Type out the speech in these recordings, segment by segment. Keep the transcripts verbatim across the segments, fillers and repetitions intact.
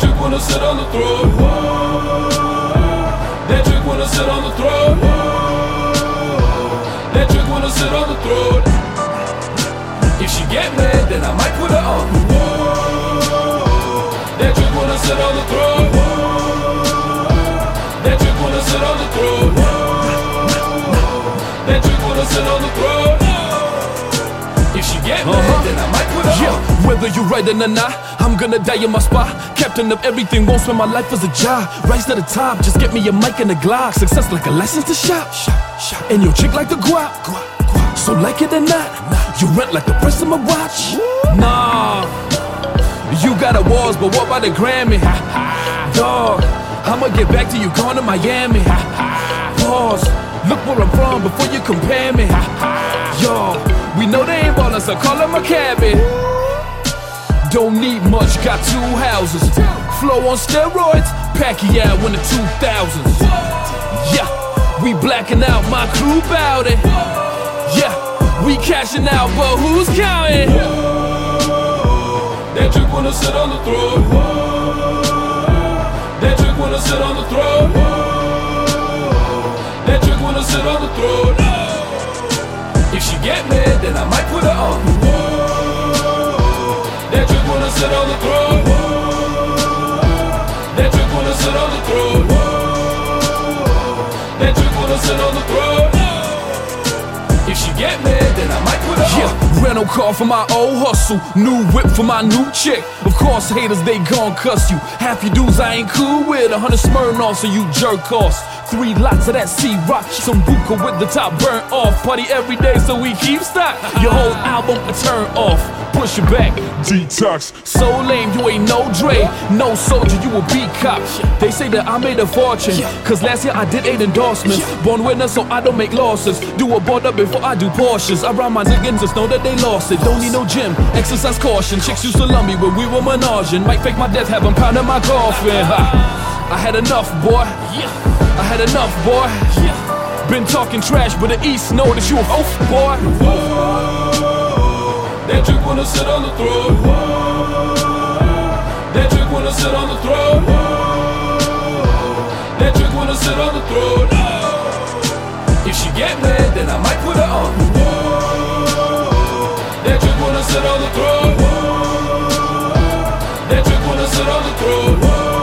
chick wanna sit on the throne. That chick wanna sit on the throne. That chick wanna sit on the throne. If she get mad, then I might put her on. That chick wanna sit on the throne. That chick wanna sit on the throne. That chick wanna sit on the throne. If she get mad, uh-huh. then I might put her yeah. on. Whether you right or not, I'm gonna die in my spot. Captain of everything, won't spend my life as a job. Rise to the top, just get me a mic and a Glock. Success like a license to shop. And your chick like the guap. So like it or not, you rent like the price of my watch. Nah, you got awards, but what about the Grammy? Dog, I'ma get back to you gone to Miami. Pause, look where I'm from before you compare me. Yo, we know they ain't ballin', so call them a cabbie. Don't need much, got two houses. Flow on steroids, Pacquiao in the two thousands. Yeah, we blacking out, my crew bout it. Yeah, we cashing out, but who's counting? That chick wanna sit on the throne. That chick wanna sit on the throne. That chick wanna sit on the throne. If she get mad, then I might put her on. That chick wanna sit on the throne. That chick wanna sit on the throne. That chick wanna sit on the throne. If she get mad, then I might put her yeah, on. Rental car for my old hustle. New whip for my new chick. Of course, haters, they gon' cuss you. Half you dudes I ain't cool with. A hundred Smirnoff, so you jerk offs. Three lots of that C-Rock. Some Buka with the top burnt off. Party every day, so we keep stock. Your whole album a turn off. Push it back, detox. So lame, you ain't no Dre. No soldier, you a beat cop. They say that I made a fortune, cause last year I did eight endorsements. Born winner, so I don't make losses. Do a border before I do Porsches. I ride my niggas, just know that they lost it. Don't need no gym, exercise caution. Chicks used to love me when we were menaging. Might fake my death, have them pounding my coffin. Ha. I had enough, boy. I had enough, boy. Been talking trash, but the East know that you a oaf, boy. That chick wanna sit on the throne. That chick wanna sit on the throne. That chick wanna sit on the throne. If she get mad, then I might put her on. That chick wanna sit on the throne. That chick wanna sit on the throne.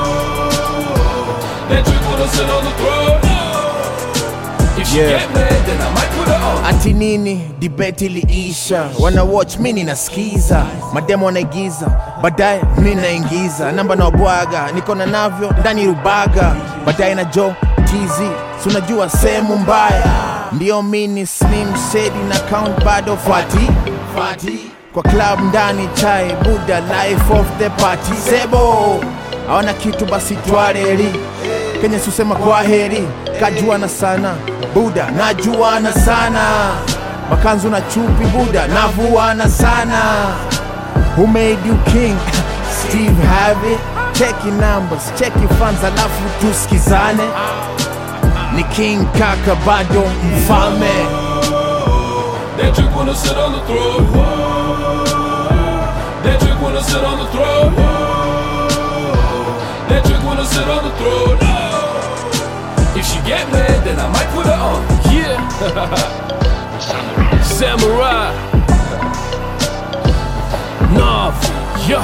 That chick wanna sit on the throne. If she yeah. get mad, then I might put her on. Ati nini, debate iliisha. Wana watch mini nasikiza. Mademo wanaigiza, baadaye mimi naingiza. Namba na wabwaga, niko na navyo ndani rubaga. Baadaye na Joe Tizi, sunajua sehemu mbaya. Ndio mini Slim Shady na count bado fati Fati kwa club ndani chai Buddha life of the party. Sebo hawana kitu basi twareli. Kenya susema kwa heri. Kajuana sana Buddha, najuana sana. Makanzu na chupi Buddha, navuana sana. Who made you king? Steve Harvey. Check your numbers, check your fans, alafu tusikizane. Ni King Kaka bado mfalme. That chick wanna sit on the throne. That chick wanna sit on the throne. That chick wanna sit on the throne. If she get mad, then I might put her on. Yeah. Samurai. Nav. Yeah.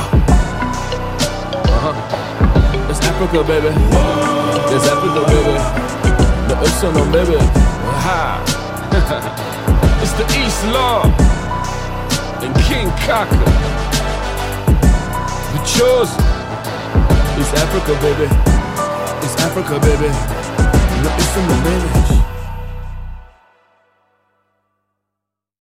Uh-huh. It's Africa, baby. It's Africa, baby. No, it's no, baby. Ha. It's the East Law and King Kaka. The chosen. It's Africa, baby. It's Africa, baby. No, it's in the village.